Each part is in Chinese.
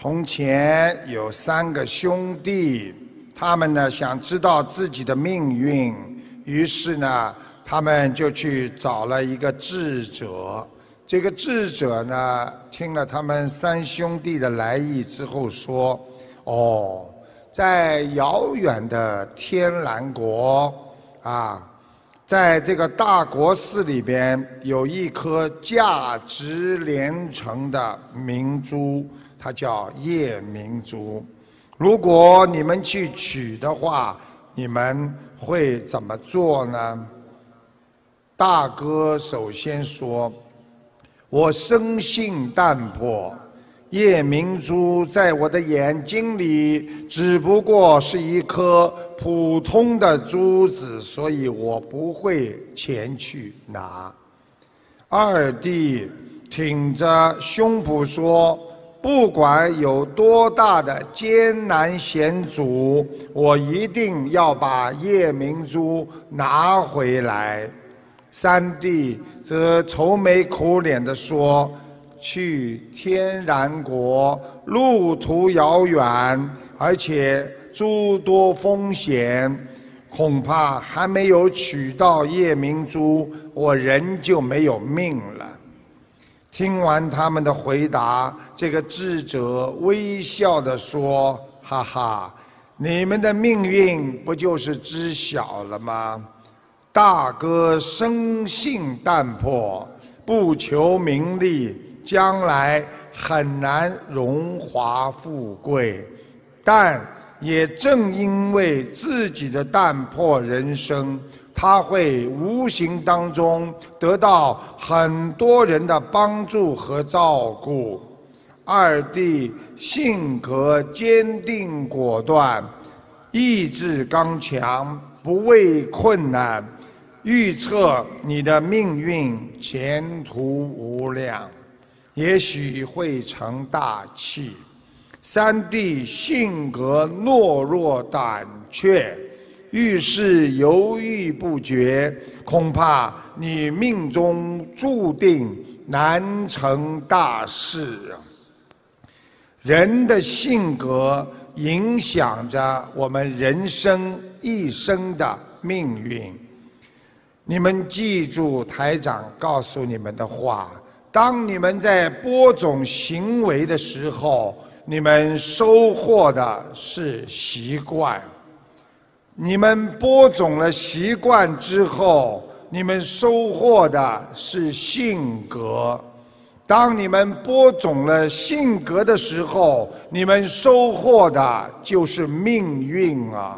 从前有3个兄弟，他们呢想知道自己的命运，于是呢，他们就去找了一个智者。这个智者呢，听了他们3兄弟的来意之后说：“哦，在遥远的天蓝国啊，在这个大国寺里边有一颗价值连城的明珠，它叫夜明珠。如果你们去取的话，你们会怎么做呢？”大哥首先说：“我生性淡泊，夜明珠在我的眼睛里只不过是一颗普通的珠子，所以我不会前去拿。”二弟挺着胸脯说：“不管有多大的艰难险阻，我一定要把夜明珠拿回来。”三弟则愁眉苦脸地说：“去天然国，路途遥远，而且诸多风险，恐怕还没有取到夜明珠，我人就没有命了。”听完他们的回答，这个智者微笑地说：“哈哈，你们的命运不就是知晓了吗？大哥生性淡泊，不求名利，将来很难荣华富贵，但也正因为自己的淡泊人生，他会无形当中得到很多人的帮助和照顾。二弟性格坚定果断，意志刚强，不畏困难，预测你的命运前途无量，也许会成大器。三弟性格懦弱胆怯，遇事犹豫不决，恐怕你命中注定难成大事啊！人的性格影响着我们人生一生的命运。你们记住台长告诉你们的话，当你们在播种行为的时候，你们收获的是习惯。你们播种了习惯之后，你们收获的是性格。当你们播种了性格的时候，你们收获的就是命运啊！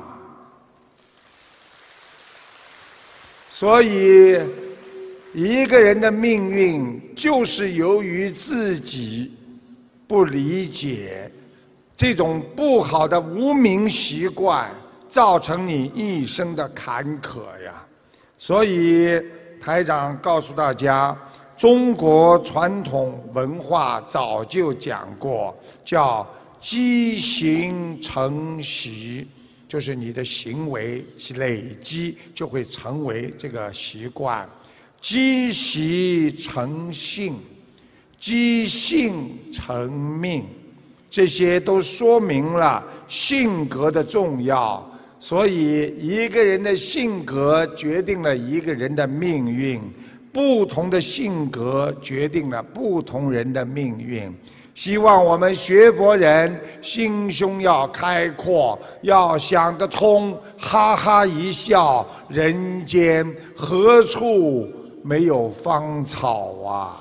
所以，一个人的命运就是由于自己不理解这种不好的无名习惯，造成你一生的坎坷呀。所以台长告诉大家，中国传统文化早就讲过，叫积行成习，就是你的行为累积就会成为这个习惯。积习成性，积性成命，这些都说明了性格的重要。所以一个人的性格决定了一个人的命运，不同的性格决定了不同人的命运。希望我们学佛人心胸要开阔，要想得通，哈哈一笑，人间何处没有芳草啊！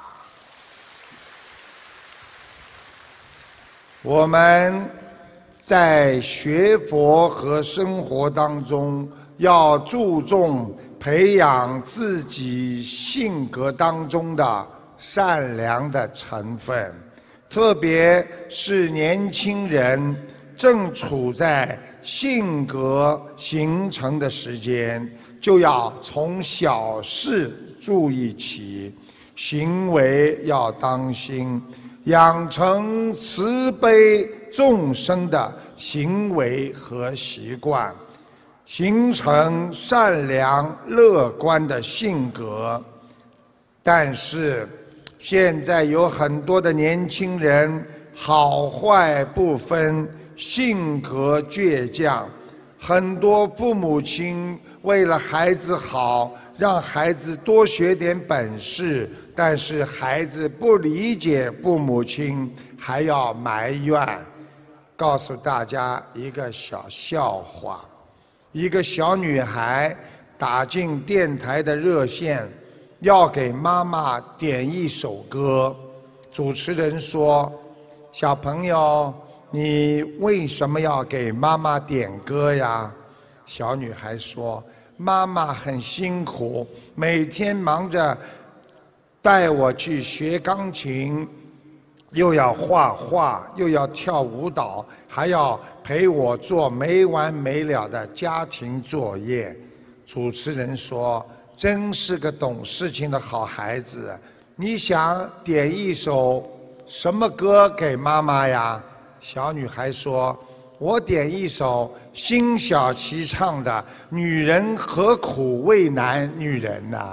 我们在学佛和生活当中，要注重培养自己性格当中的善良的成分，特别是年轻人正处在性格形成的时间，就要从小事注意起，行为要当心，养成慈悲众生的行为和习惯，形成善良乐观的性格。但是现在有很多的年轻人好坏不分，性格倔强。很多父母亲为了孩子好，让孩子多学点本事，但是孩子不理解父母亲，还要埋怨。告诉大家一个小笑话：一个小女孩打进电台的热线，要给妈妈点一首歌。主持人说：“小朋友，你为什么要给妈妈点歌呀？”小女孩说：“妈妈很辛苦，每天忙着带我去学钢琴，又要画画，又要跳舞蹈，还要陪我做没完没了的家庭作业。”主持人说：“真是个懂事情的好孩子，你想点一首什么歌给妈妈呀？”小女孩说：“我点一首辛晓琪唱的《女人何苦为难女人》呐。”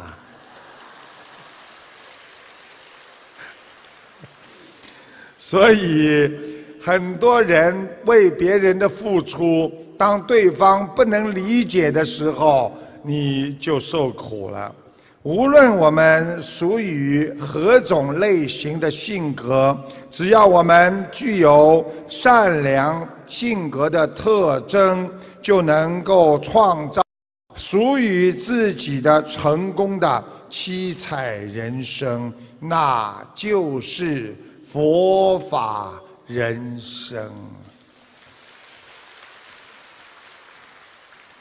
所以，很多人为别人的付出，当对方不能理解的时候，你就受苦了。无论我们属于何种类型的性格，只要我们具有善良性格的特征，就能够创造属于自己的成功的七彩人生，那就是佛法人生。